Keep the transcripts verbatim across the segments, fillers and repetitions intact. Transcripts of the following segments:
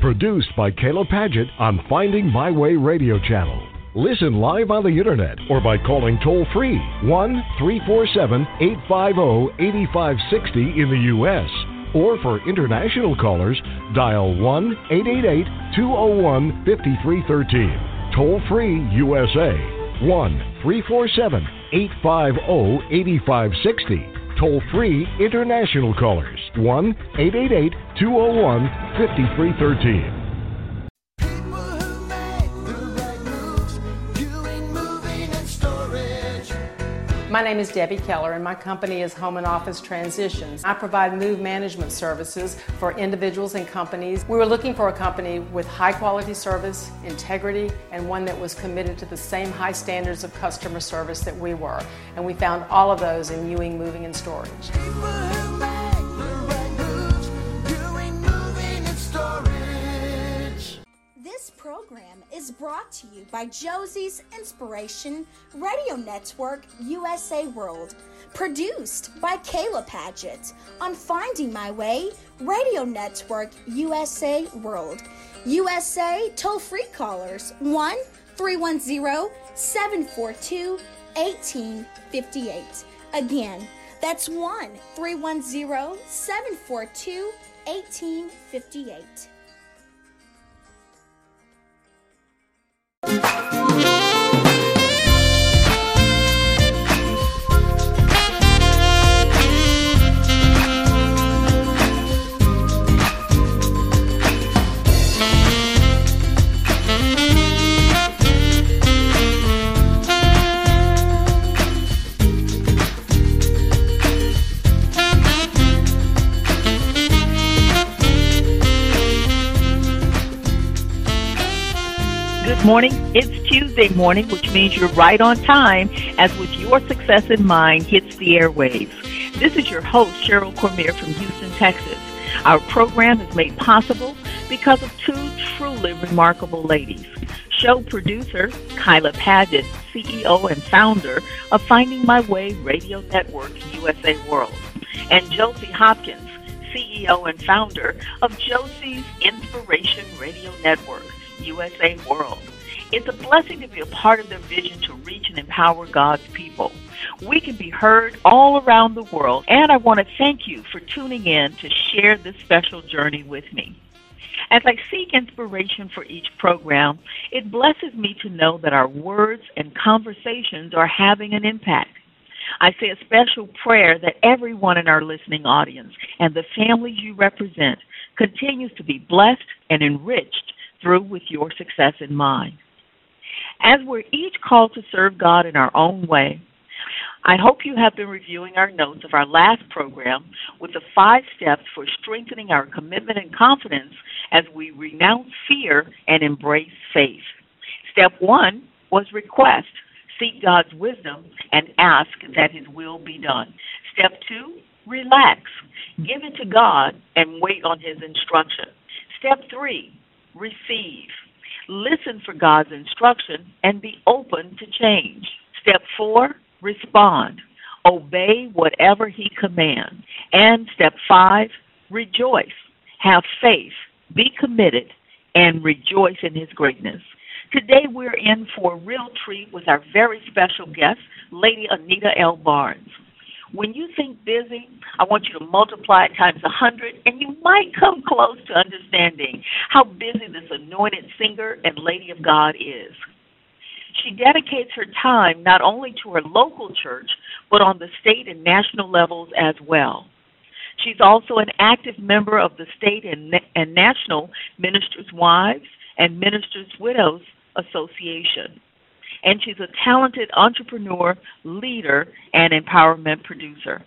Produced by Kayla Padgett on Finding My Way Radio Channel. Listen live on the internet or by calling toll-free one three four seven, eight five zero, eight five six zero in the U S Or for international callers, dial one eight eight eight, two zero one, five three one three. Toll-free U S A, one three four seven, eight five zero, eight five six zero. Toll-free international callers, one eight eight eight, two zero one, five three one three. My name is Debbie Keller, and my company is Home and Office Transitions. I provide move management services for individuals and companies. We were looking for a company with high quality service, integrity, and one that was committed to the same high standards of customer service that we were. And we found all of those in Ewing Moving and Storage. This program is brought to you by Josie's Inspiration Radio Network U S A World, produced by Kayla Padgett on Finding My Way Radio Network U S A World. U S A toll-free callers one three one zero, seven four two, one eight five eight. Again, that's one three one zero, seven four two, one eight five eight. Good morning. It's Tuesday morning, which means you're right on time as With Your Success in Mind hits the airwaves. This is your host, Cheryl Cormier from Houston, Texas. Our program is made possible because of two truly remarkable ladies. Show producer, Kayla Padgett, C E O and founder of Finding My Way Radio Network U S A World, and Josie Hopkins, C E O and founder of Josie's Inspiration Radio Network U S A World. It's a blessing to be a part of their vision to reach and empower God's people. We can be heard all around the world, and I want to thank you for tuning in to share this special journey with me. As I seek inspiration for each program, it blesses me to know that our words and conversations are having an impact. I say a special prayer that everyone in our listening audience and the families you represent continues to be blessed and enriched through With Your Success in Mind. As we're each called to serve God in our own way, I hope you have been reviewing our notes of our last program with the five steps for strengthening our commitment and confidence as we renounce fear and embrace faith. Step one was request. Seek God's wisdom and ask that His will be done. Step two, relax. Give it to God and wait on His instruction. Step three, receive. Listen for God's instruction and be open to change. Step four, respond. Obey whatever He commands. And step five, rejoice. Have faith, be committed, and rejoice in His greatness. Today we're in for a real treat with our very special guest, Lady Anita L. Barnes. When you think busy, I want you to multiply it times one hundred, and you might come close to understanding how busy this anointed singer and lady of God is. She dedicates her time not only to her local church, but on the state and national levels as well. She's also an active member of the state and, and national Ministers' Wives and Ministers' Widows Association. And she's a talented entrepreneur, leader, and empowerment producer.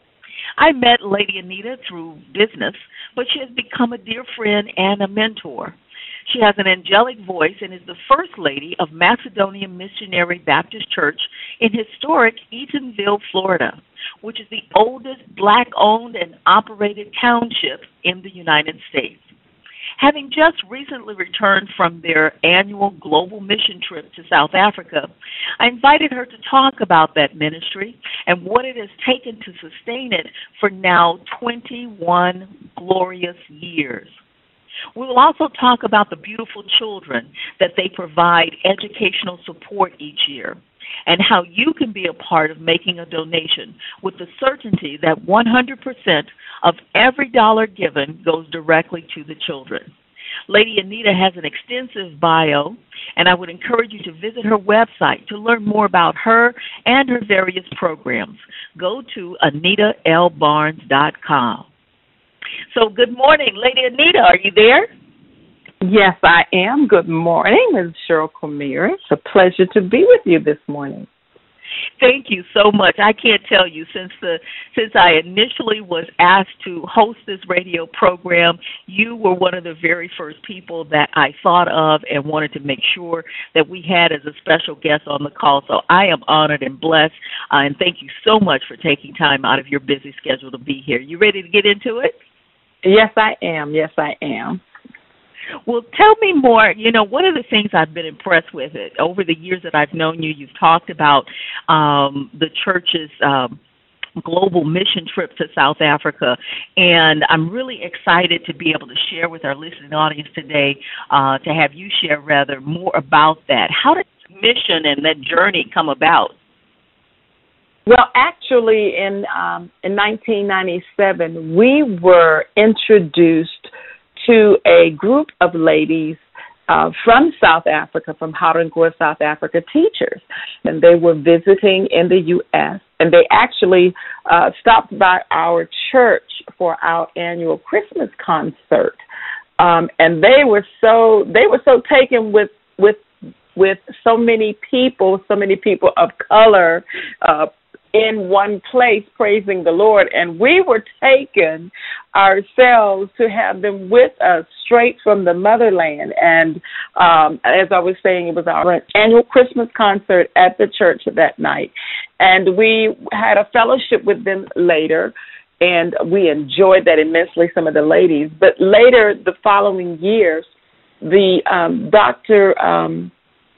I met Lady Anita through business, but she has become a dear friend and a mentor. She has an angelic voice and is the First Lady of Macedonia Missionary Baptist Church in historic Eatonville, Florida, which is the oldest Black-owned and operated township in the United States. Having just recently returned from their annual global mission trip to South Africa, I invited her to talk about that ministry and what it has taken to sustain it for now twenty-one glorious years. We will also talk about the beautiful children that they provide educational support each year, and how you can be a part of making a donation with the certainty that one hundred percent of every dollar given goes directly to the children. Lady Anita has an extensive bio, and I would encourage you to visit her website to learn more about her and her various programs. Go to anita l barnes dot com. So good morning, Lady Anita. Are you there? Yes, I am. Good morning, Miz Cheryl Cormier. It's a pleasure to be with you this morning. Thank you so much. I can't tell you, since the since I initially was asked to host this radio program, you were one of the very first people that I thought of and wanted to make sure that we had as a special guest on the call. So I am honored and blessed, uh, and thank you so much for taking time out of your busy schedule to be here. You ready to get into it? Yes, I am. Yes, I am. Well, tell me more. You know, one of the things I've been impressed with it over the years that I've known you, you've talked about um, the church's um, global mission trip to South Africa, and I'm really excited to be able to share with our listening audience today, uh, to have you share, rather, more about that. How did the mission and that journey come about? Well, actually, in um, in nineteen ninety-seven, we were introduced to a group of ladies uh, from South Africa, from Haringoa, South Africa, teachers. And they were visiting in the U S, and they actually uh, stopped by our church for our annual Christmas concert. Um, and they were so they were so taken with with with so many people, so many people of color, uh, in one place praising the Lord, and we were taken ourselves to have them with us straight from the motherland. And um, as I was saying, it was our annual Christmas concert at the church that night, and we had a fellowship with them later, and we enjoyed that immensely, some of the ladies. But later, the following years, the um, Doctor Um,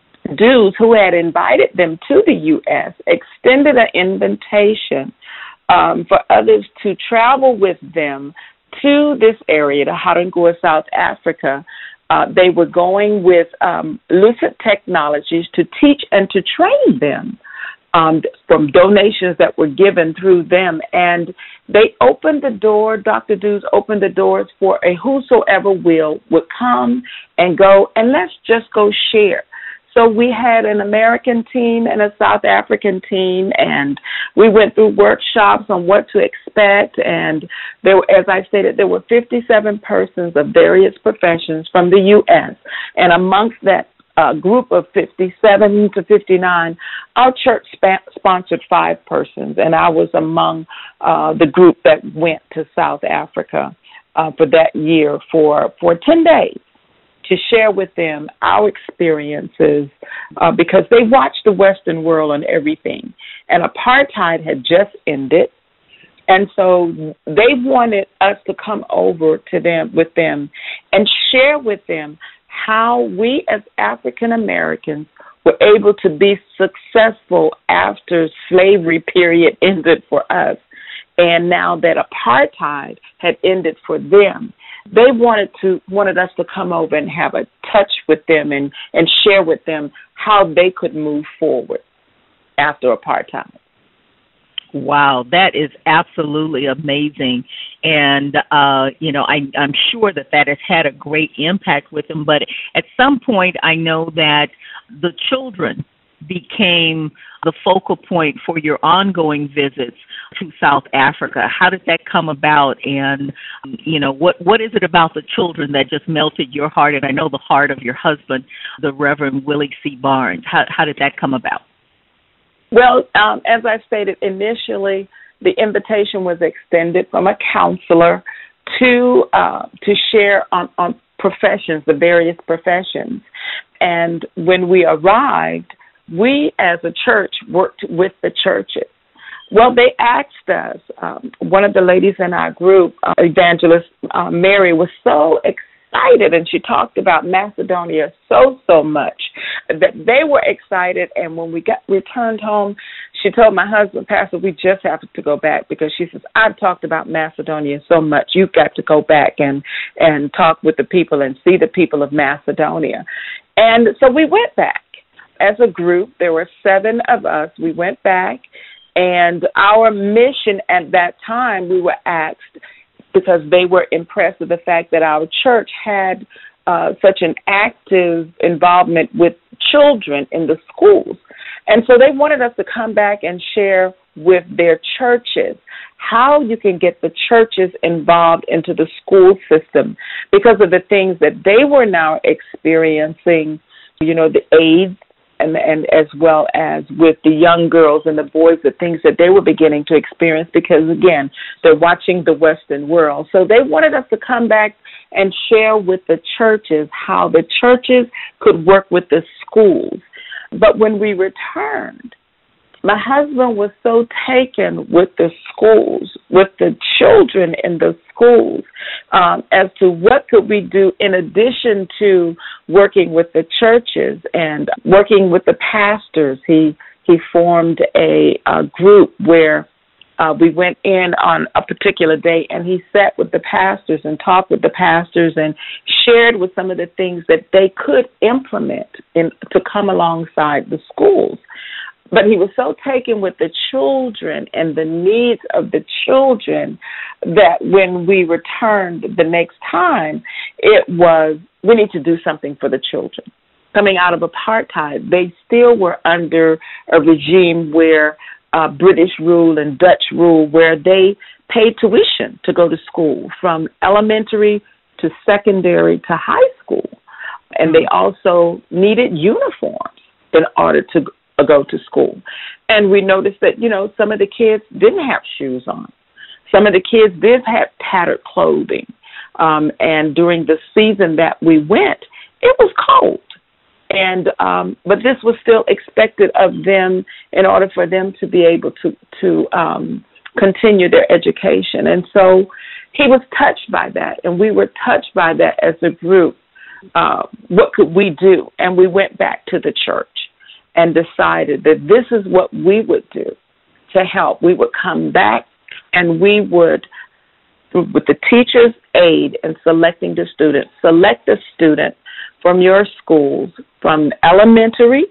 Dews, who had invited them to the U S, extended an invitation um, for others to travel with them to this area, to Haringoa, South Africa. Uh, they were going with um, Lucid Technologies to teach and to train them um, from donations that were given through them. And they opened the door, Doctor Dews opened the doors for a whosoever will would come and go, and let's just go share. So we had an American team and a South African team, and we went through workshops on what to expect. And there were, as I stated, there were fifty-seven persons of various professions from the U S. And amongst that uh, group of fifty-seven to fifty-nine, our church sp- sponsored five persons, and I was among uh, the group that went to South Africa uh, for that year for, for ten days. To share with them our experiences, uh, because they watched the Western world on everything. And apartheid had just ended, and so they wanted us to come over to them with them and share with them how we as African Americans were able to be successful after slavery period ended for us, and now that apartheid had ended for them. They wanted to wanted us to come over and have a touch with them and, and share with them how they could move forward after apartheid. Wow, that is absolutely amazing. And, uh, you know, I, I'm sure that that has had a great impact with them. But at some point, I know that the children became the focal point for your ongoing visits to South Africa. How did that come about? And, you know, what, what is it about the children that just melted your heart? And I know the heart of your husband, the Reverend Willie C. Barnes. How, how did that come about? Well, um, as I stated initially, the invitation was extended from a counselor to uh, to share on, on professions, the various professions. And when we arrived, we as a church worked with the churches. Well, they asked us, um, one of the ladies in our group, uh, Evangelist uh, Mary, was so excited, and she talked about Macedonia so, so much. that they were excited. And when we got returned home, she told my husband, Pastor, we just have to go back, because she says, I've talked about Macedonia so much. You've got to go back and, and talk with the people and see the people of Macedonia. And so we went back as a group. There were seven of us. We went back, and our mission at that time, we were asked, because they were impressed with the fact that our church had uh, such an active involvement with children in the schools. And so they wanted us to come back and share with their churches how you can get the churches involved into the school system because of the things that they were now experiencing, you know, the AIDS, and, and as well as with the young girls and the boys, the things that they were beginning to experience because, again, they're watching the Western world. So they wanted us to come back and share with the churches how the churches could work with the schools. But when we returned, my husband was so taken with the schools, with the children in the schools, um, as to what could we do in addition to working with the churches and working with the pastors. He he formed a, a group where uh, we went in on a particular day, and he sat with the pastors and talked with the pastors and shared with some of the things that they could implement in, to come alongside the schools. But he was so taken with the children and the needs of the children that when we returned the next time, it was, we need to do something for the children. Coming out of apartheid, they still were under a regime where uh, British rule and Dutch rule, where they paid tuition to go to school from elementary to secondary to high school. And they also needed uniforms in order to go to school. And we noticed that, you know, some of the kids didn't have shoes on. Some of the kids did have tattered clothing. Um, and during the season that we went, it was cold. And um, but this was still expected of them in order for them to be able to, to um, continue their education. And so he was touched by that, and we were touched by that as a group. Uh, what could we do? And we went back to the church and decided that this is what we would do to help. We would come back and we would, with the teacher's aid in selecting the student, select a student from your schools, from elementary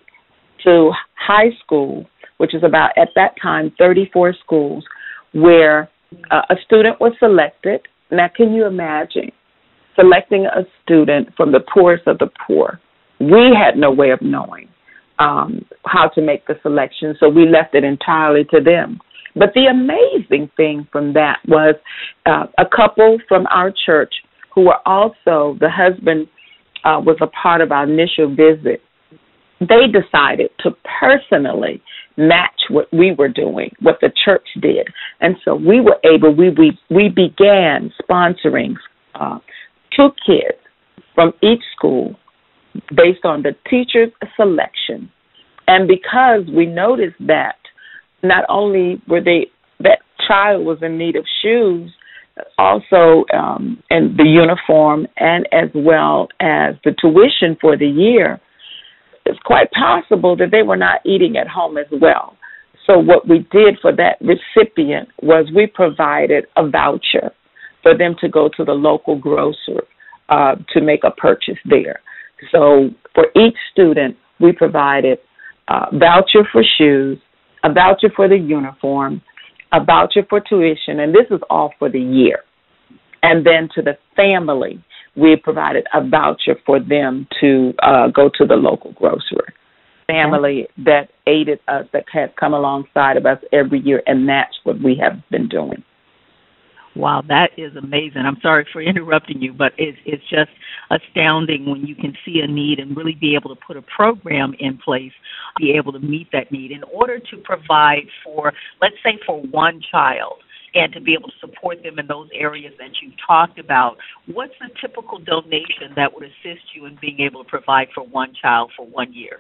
to high school, which is about, at that time, thirty-four schools, where uh, a student was selected. Now, can you imagine selecting a student from the poorest of the poor? We had no way of knowing Um, how to make the selection, so we left it entirely to them. But the amazing thing from that was uh, a couple from our church who were also, the husband uh, was a part of our initial visit. They decided to personally match what we were doing, what the church did. And so we were able, we, we, we began sponsoring uh, two kids from each school based on the teacher's selection. And because we noticed that not only were they, that child was in need of shoes, also um, in the uniform and as well as the tuition for the year, it's quite possible that they were not eating at home as well. So what we did for that recipient was we provided a voucher for them to go to the local grocery uh, to make a purchase there. So for each student, we provided a voucher for shoes, a voucher for the uniform, a voucher for tuition, and this is all for the year. And then to the family, we provided a voucher for them to uh, go to the local grocery. Family that aided us, that has come alongside of us every year, and that's what we have been doing. Wow, that is amazing. I'm sorry for interrupting you, but it's, it's just astounding when you can see a need and really be able to put a program in place, be able to meet that need in order to provide for, let's say, for one child, and to be able to support them in those areas that you talked about. What's the typical donation that would assist you in being able to provide for one child for one year?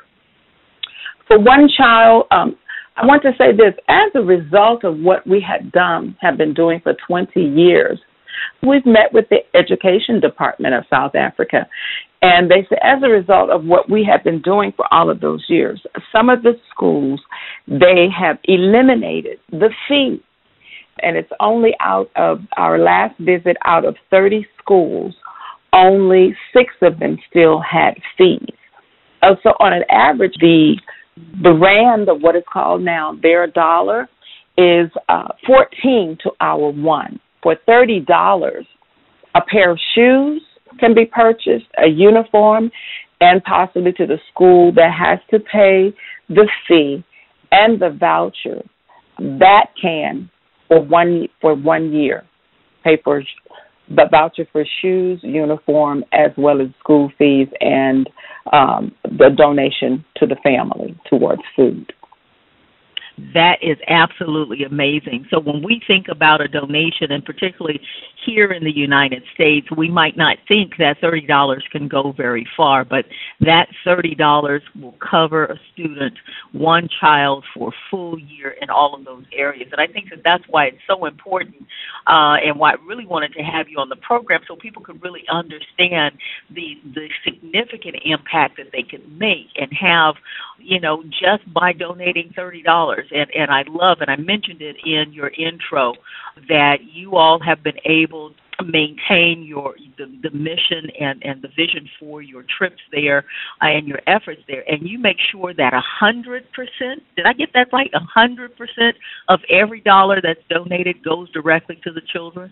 For one child, um, I want to say this. As a result of what we had done, have been doing for twenty years, We've met with the Education Department of South Africa, and they said as a result of what we have been doing for all of those years, some of the schools, they have eliminated the fee. And it's only out of our last visit, out of thirty schools, only six of them still had fees. Uh, so on an average, the the rand of what is called now their dollar is uh, fourteen to our one. For thirty dollars, a pair of shoes can be purchased, a uniform, and possibly to the school that has to pay the fee and the voucher. That can for one for one year pay for the voucher for shoes, uniform, as well as school fees and um, the donation to the family towards food. That is absolutely amazing. So when we think about a donation, and particularly here in the United States, we might not think that thirty dollars can go very far, but that thirty dollars will cover a student, one child, for a full year in all of those areas. And I think that that's why it's so important uh, and why I really wanted to have you on the program so people could really understand the, the significant impact that they can make and have, you know, just by donating thirty dollars. And, and I love, and I mentioned it in your intro, that you all have been able to maintain your the, the mission and, and the vision for your trips there uh, and your efforts there. And you make sure that one hundred percent, did I get that right, one hundred percent of every dollar that's donated goes directly to the children?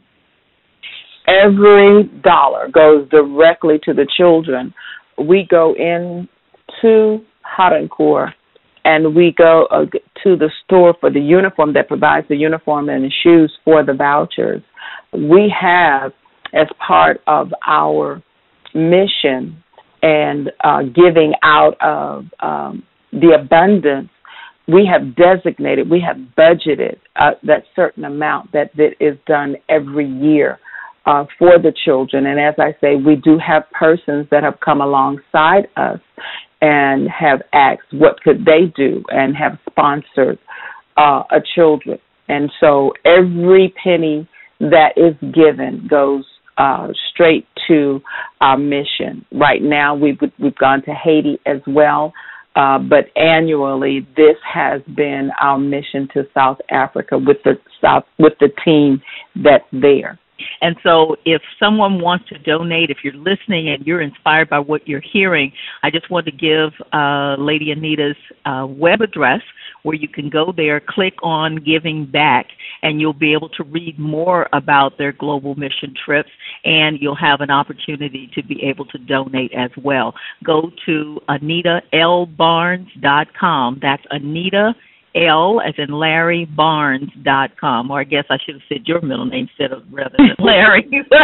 Every dollar goes directly to the children. We go in to Harnoncourt, and we go uh, to the store for the uniform that provides the uniform and the shoes for the vouchers. We have, as part of our mission and uh, giving out of um, the abundance, we have designated, we have budgeted uh, that certain amount that, that is done every year uh, for the children. And as I say, we do have persons that have come alongside us and have asked what could they do and have sponsored uh, a children. And so every penny that is given goes uh, straight to our mission. Right now we've, we've gone to Haiti as well, uh, but annually this has been our mission to South Africa with the South with the team that's there. And so if someone wants to donate, if you're listening and you're inspired by what you're hearing, I just want to give uh, Lady Anita's uh, web address where you can go there, click on Giving Back, and you'll be able to read more about their global mission trips, and you'll have an opportunity to be able to donate as well. Go to Anita L Barnes dot com. That's Anita L as in Larry Barnes dot com, or I guess I should have said your middle name instead of rather than Larry.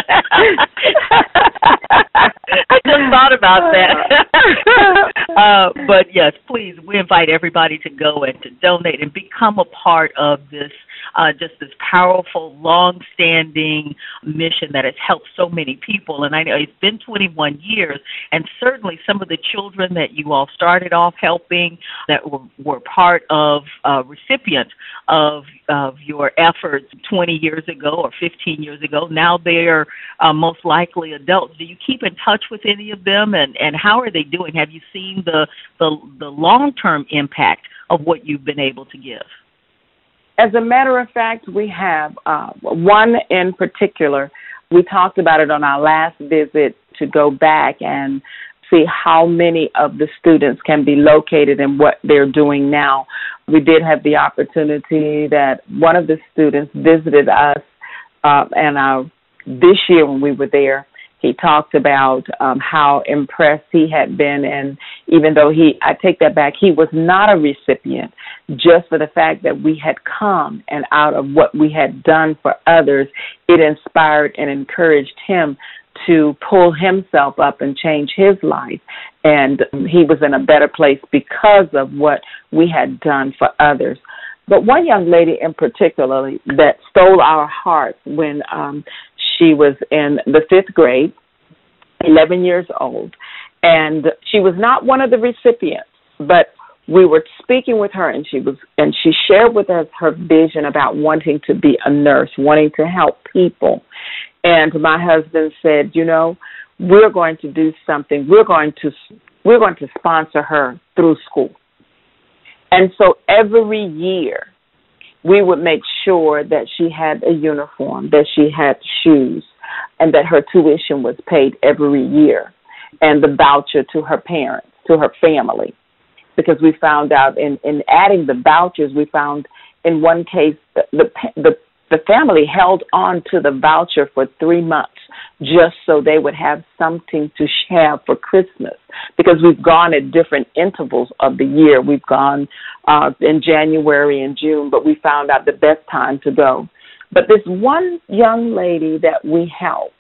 I just thought about that. uh, but yes, please, we invite everybody to go and to donate and become a part of this, uh, just this powerful, long-standing mission that has helped so many people. And I know it's been twenty-one years, and certainly some of the children that you all started off helping that were, were part of Uh, recipient of of your efforts twenty years ago or fifteen years ago. Now they're uh, most likely adults. Do you keep in touch with any of them, and, and how are they doing? Have you seen the, the, the long-term impact of what you've been able to give? As a matter of fact, we have uh, one in particular. We talked about it on our last visit to go back and see how many of the students can be located and what they're doing now. We did have the opportunity that one of the students visited us, uh, and uh, this year when we were there, he talked about um, how impressed he had been, and even though he, I take that back, he was not a recipient, just for the fact that we had come and out of what we had done for others, it inspired and encouraged him to pull himself up and change his life. And he was in a better place because of what we had done for others. But one young lady in particular that stole our hearts when um, she was in the fifth grade, eleven years old, and she was not one of the recipients, but we were speaking with her, and she was, and she shared with us her vision about wanting to be a nurse, wanting to help people. And my husband said, you know, we're going to do something. We're going to we're going to sponsor her through school. And so every year we would make sure that she had a uniform, that she had shoes, and that her tuition was paid every year, and the voucher to her parents, to her family. Because we found out in, in adding the vouchers, we found in one case the, the the the family held on to the voucher for three months just so they would have something to have for Christmas. Because we've gone at different intervals of the year. We've gone uh, in January and June, but we found out the best time to go. But this one young lady that we helped,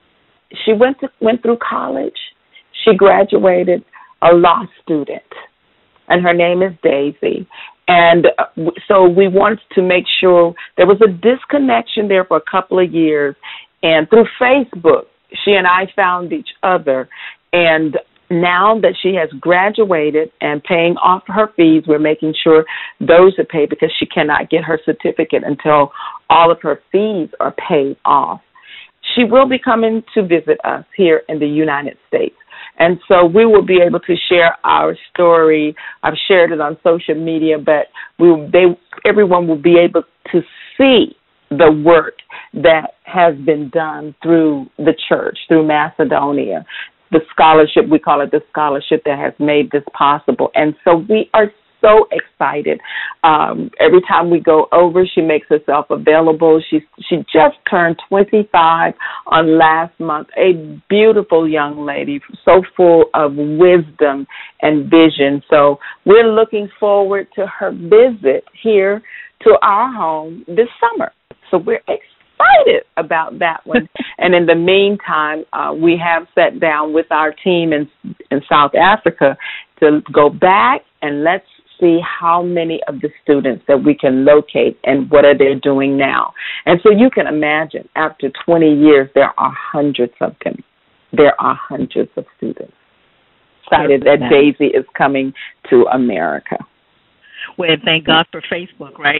she went to, went through college. She graduated a law student, and her name is Daisy. And so we wanted to make sure there was a disconnection there for a couple of years. And through Facebook, she and I found each other. And now that she has graduated and paying off her fees, we're making sure those are paid because she cannot get her certificate until all of her fees are paid off. She will be coming to visit us here in the United States. And so we will be able to share our story. I've shared it on social media, but we they everyone will be able to see the work that has been done through the church, through Macedonia, the scholarship, we call it the scholarship that has made this possible. And so we are so excited. Um, every time we go over, she makes herself available. She she just turned twenty-five on last month, a beautiful young lady, so full of wisdom and vision. So we're looking forward to her visit here to our home this summer. So we're excited about that one. And in the meantime, uh, we have sat down with our team in in South Africa to go back and let's see how many of the students that we can locate and what are they doing now. And so you can imagine, after twenty years, there are hundreds of them. There are hundreds of students. Excited that Daisy is coming to America. Well, thank God for Facebook, right?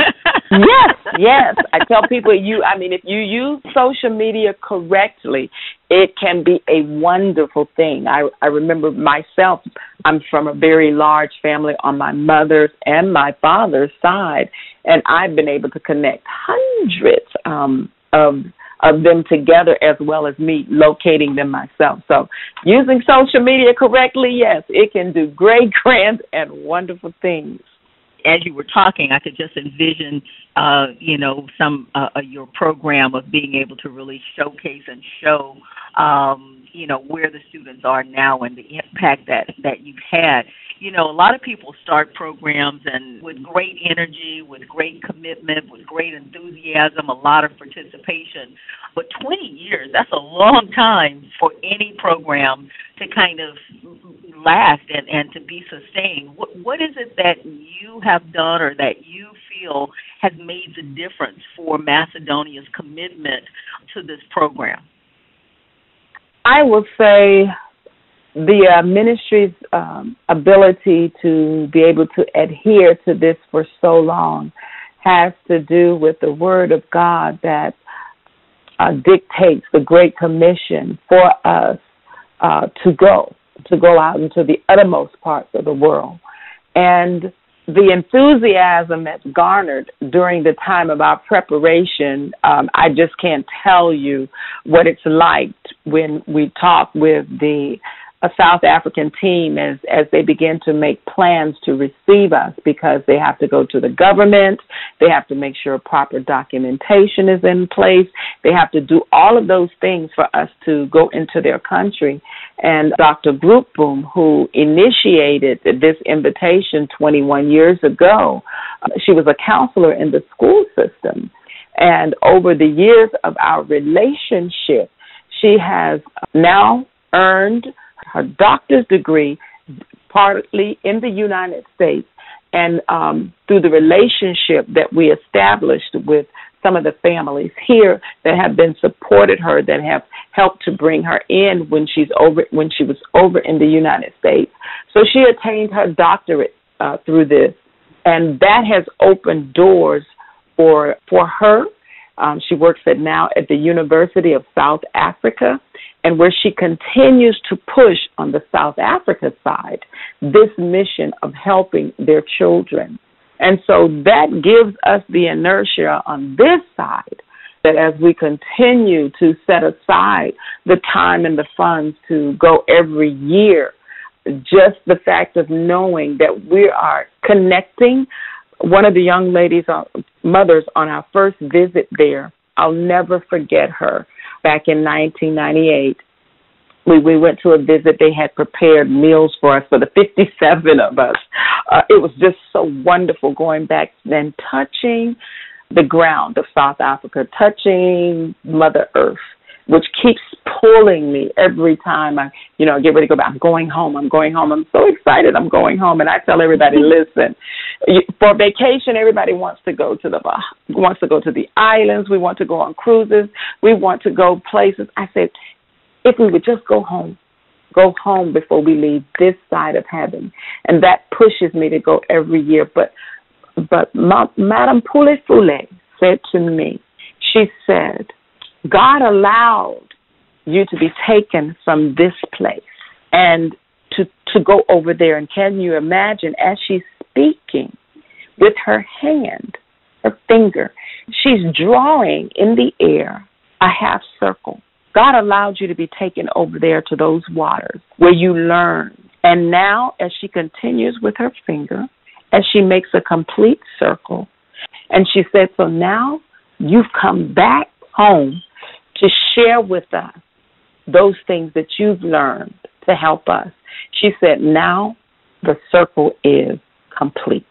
Yes, yes. I tell people, you. I mean, if you use social media correctly, it can be a wonderful thing. I, I remember myself, I'm from a very large family on my mother's and my father's side, and I've been able to connect hundreds um, of of them together as well as me locating them myself. So using social media correctly, yes, it can do great, grand, and wonderful things. As you were talking, I could just envision, uh, you know, some uh, your program of being able to really showcase and show, um, you know, where the students are now and the impact that, that you've had. You know, a lot of people start programs and with great energy, with great commitment, with great enthusiasm, a lot of participation. But twenty years, that's a long time for any program to kind of last and, and to be sustained. What, what is it that you have done or that you feel has made the difference for Macedonia's commitment to this program? I will say the uh, ministry's um, ability to be able to adhere to this for so long has to do with the Word of God that uh, dictates the Great Commission for us uh, to go, to go out into the uttermost parts of the world. And the enthusiasm that's garnered during the time of our preparation, um, I just can't tell you what it's like when we talk with the a South African team as, as they begin to make plans to receive us, because they have to go to the government, they have to make sure proper documentation is in place, they have to do all of those things for us to go into their country. And Doctor Grootboom, who initiated this invitation twenty-one years ago, uh, she was a counselor in the school system. And over the years of our relationship, she has now earned her doctor's degree partly in the United States, and um, through the relationship that we established with some of the families here that have been supported her, that have helped to bring her in when she's over when she was over in the United States. So she attained her doctorate uh, through this, and that has opened doors for for her Um, she works at now at the University of South Africa, and where she continues to push on the South Africa side this mission of helping their children. And so that gives us the inertia on this side that as we continue to set aside the time and the funds to go every year, just the fact of knowing that we are connecting. One of the young ladies, uh, mothers, on our first visit there, I'll never forget her. Back in nineteen ninety-eight, we, we went to a visit. They had prepared meals for us, for the fifty-seven of us. Uh, it was just so wonderful going back and touching the ground of South Africa, touching Mother Earth, which keeps pulling me every time I, you know, get ready to go back. I'm going home. I'm going home. I'm so excited. I'm going home. And I tell everybody, listen, for vacation, everybody wants to go to the wants to go to the islands. We want to go on cruises. We want to go places. I said, if we would just go home, go home before we leave this side of heaven. And that pushes me to go every year. But but Ma- Madame Poulefule said to me, she said, God allowed you to be taken from this place and to, to go over there. And can you imagine, as she's speaking with her hand, her finger, she's drawing in the air a half circle. God allowed you to be taken over there to those waters where you learn. And now, as she continues with her finger, as she makes a complete circle, and she said, so now you've come back home to share with us those things that you've learned to help us. She said, now the circle is complete.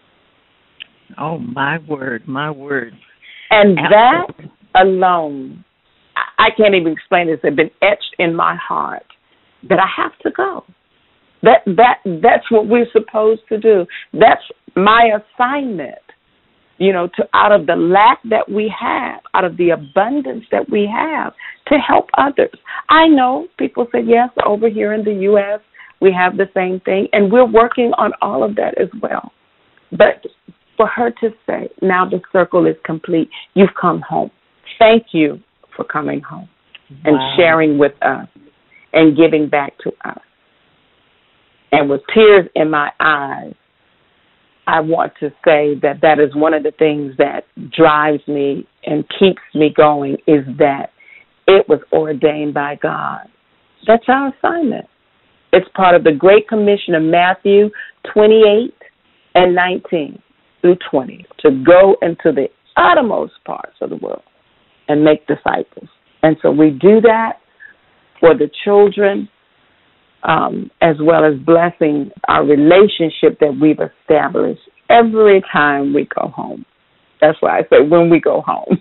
Oh, my word, my word. And Absolutely. That alone, I can't even explain this. It's been etched in my heart that I have to go. That that that's what we're supposed to do. That's my assignment. You know, to out of the lack that we have, out of the abundance that we have, to help others. I know people say, yes, over here in the U S, we have the same thing, and we're working on all of that as well. But for her to say, now the circle is complete, you've come home. Thank you for coming home and wow. sharing with us and giving back to us. And with tears in my eyes, I want to say that that is one of the things that drives me and keeps me going, is that it was ordained by God. That's our assignment. It's part of the Great Commission of Matthew twenty-eight and nineteen through twenty, to go into the uttermost parts of the world and make disciples. And so we do that for the children, Um, as well as blessing our relationship that we've established every time we go home. That's why I say when we go home.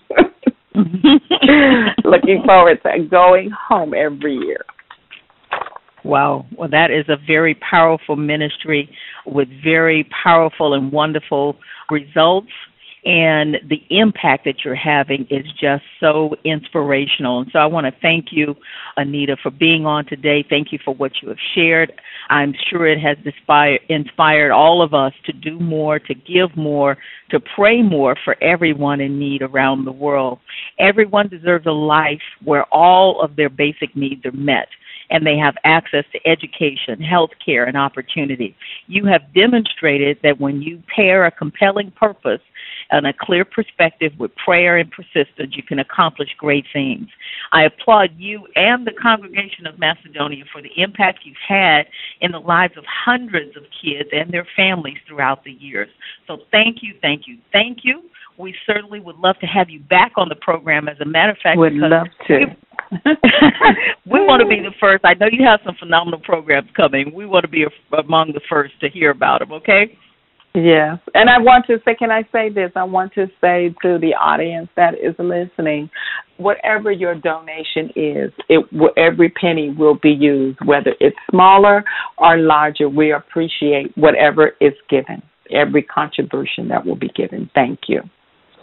Looking forward to going home every year. Wow. Well, that is a very powerful ministry with very powerful and wonderful results. And the impact that you're having is just so inspirational. And so I want to thank you, Anita, for being on today. Thank you for what you have shared. I'm sure it has inspired, inspired all of us to do more, to give more, to pray more for everyone in need around the world. Everyone deserves a life where all of their basic needs are met, and they have access to education, health care, and opportunity. You have demonstrated that when you pair a compelling purpose and a clear perspective with prayer and persistence, you can accomplish great things. I applaud you and the congregation of Macedonia for the impact you've had in the lives of hundreds of kids and their families throughout the years. So thank you, thank you, thank you. We certainly would love to have you back on the program. As a matter of fact, would love to. We want to be the first. I know you have some phenomenal programs coming. We want to be among the first to hear about them, okay? Yes. And I want to say, can I say this? I want to say to the audience that is listening, whatever your donation is, it every penny will be used, whether it's smaller or larger. We appreciate whatever is given, every contribution that will be given. Thank you.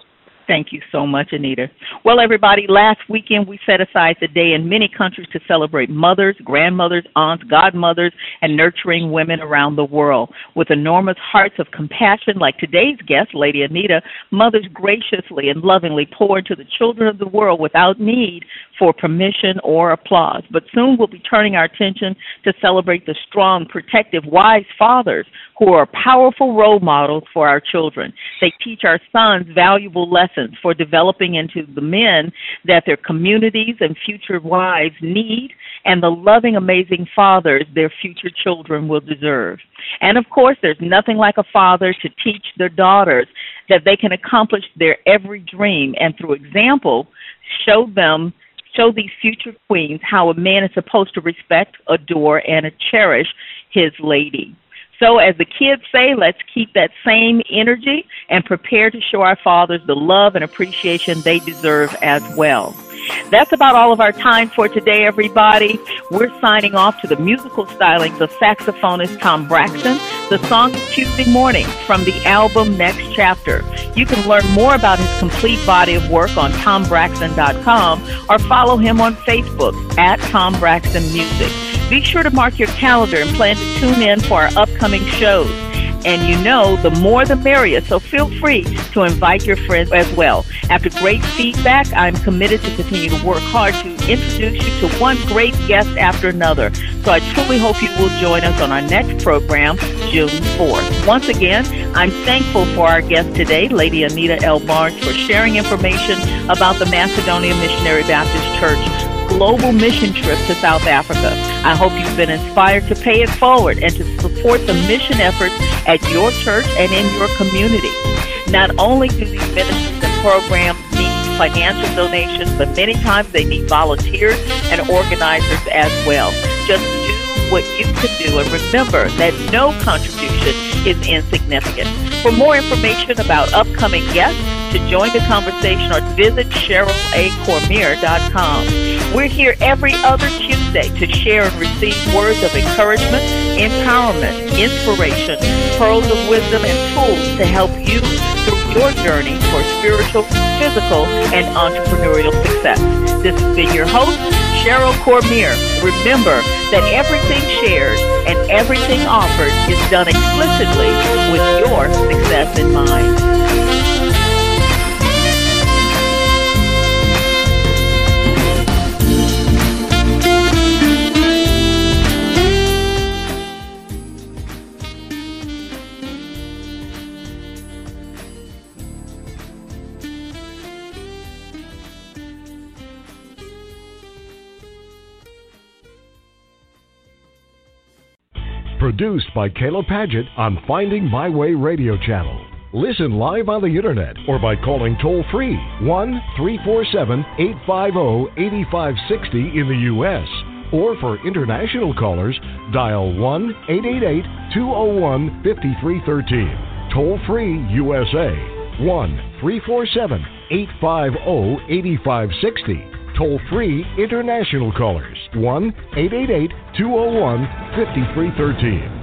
Thank you so much, Anita. Well, everybody, last weekend we set aside the day in many countries to celebrate mothers, grandmothers, aunts, godmothers, and nurturing women around the world. With enormous hearts of compassion, like today's guest, Lady Anita, mothers graciously and lovingly pour into the children of the world without need for permission or applause. But soon we'll be turning our attention to celebrate the strong, protective, wise fathers who are powerful role models for our children. They teach our sons valuable lessons for developing into the men that their communities and future wives need, and the loving, amazing fathers their future children will deserve. And, of course, there's nothing like a father to teach their daughters that they can accomplish their every dream, and through example, show them show these future queens how a man is supposed to respect, adore, and cherish his lady. So as the kids say, let's keep that same energy and prepare to show our fathers the love and appreciation they deserve as well. That's about all of our time for today, everybody. We're signing off to the musical stylings of saxophonist Tom Braxton. The song is Tuesday Morning from the album Next Chapter. You can learn more about his complete body of work on tom braxton dot com or follow him on Facebook at Tom Braxton Music. Be sure to mark your calendar and plan to tune in for our upcoming shows. And you know, the more the merrier, so feel free to invite your friends as well. After great feedback, I'm committed to continue to work hard to introduce you to one great guest after another. So I truly hope you will join us on our next program, June fourth. Once again, I'm thankful for our guest today, Lady Anita L. Barnes, for sharing information about the Macedonia Missionary Baptist Church global mission trip to South Africa. I hope you've been inspired to pay it forward and to support the mission efforts at your church and in your community. Not only do these ministries and programs need financial donations, but many times they need volunteers and organizers as well. Just do what you can do and remember that no contribution is insignificant. For more information about upcoming guests, to join the conversation, or visit cheryl a cormier dot com. We're here every other Tuesday to share and receive words of encouragement, empowerment, inspiration, pearls of wisdom, and tools to help you through your journey for spiritual, physical, and entrepreneurial success. This has been your host, Cheryl Cormier. Remember that everything shared and everything offered is done explicitly with your success in mind. Produced by Kayla Padgett on Finding My Way Radio Channel. Listen live on the internet or by calling toll-free one three four seven, eight five zero, eight five six zero in the U S Or for international callers, dial one eight eight eight, two zero one, five three one three. Toll-free U S A, one three four seven, eight five zero, eight five six zero. Toll-free international callers, one eight eight eight, two zero one, five three one three.